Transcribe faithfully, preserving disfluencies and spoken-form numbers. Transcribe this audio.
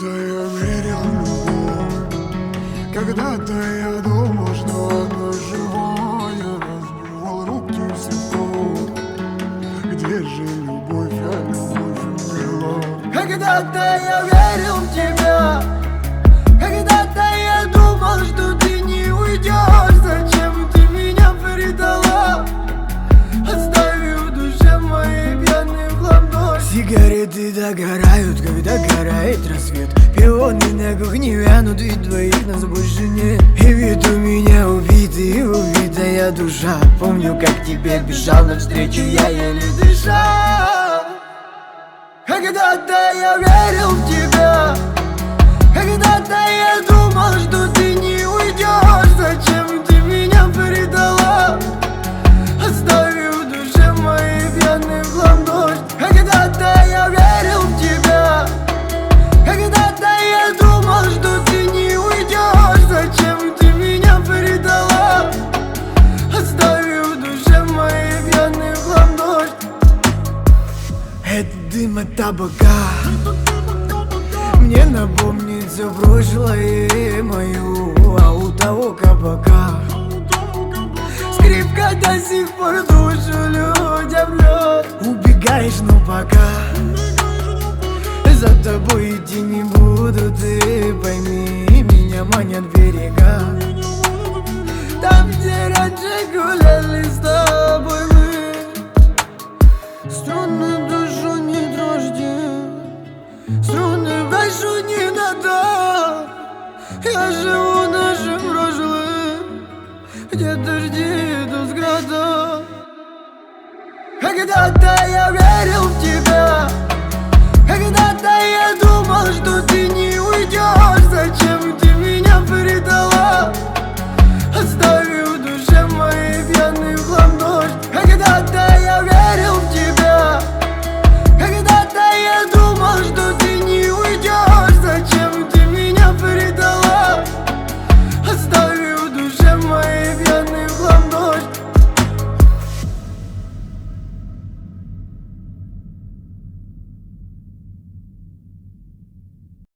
я верил в любовь, когда-то я думал, что она живая, разбивал руки в цветов. Где же любовь, а любовь умерла? Когда-то я верил в тебя, когда-то я думал, что ты не уйдешь. Зачем ты меня предала, оставив в душе моей пьяный в хлам дождь? Сигареты догорают, когда горает рассвет. Пионы на кухне вянут, ведь двоих нас больше нет. И вид у меня убитый, убитая душа. Помню, как тебе бежал навстречу, я еле дышал. Когда-то я верил в тебя, когда-то я думал, что ты не уйдешь. Зачем ты меня предала, оставив в душе моей пьяный в хлам дождь? Когда-то я верил в тебя, когда-то я думал, что ты не уйдешь. Зачем ты меня предала, оставив в душе моей пьяный в хлам дождь? Это дым от табака мне напомнит все прошлое мою, а у того кабака скрипка до сих пор душу людям льет. Убегаешь, но пока за тобой идти не буду, ты пойми, меня манят берега. Там, где раньше гуляли с тобой мы. Струны душу не дрожьте, струны в душу не надо. Я живу нашим прошлым, где дожди идут с града. Когда-то я верил в тебя,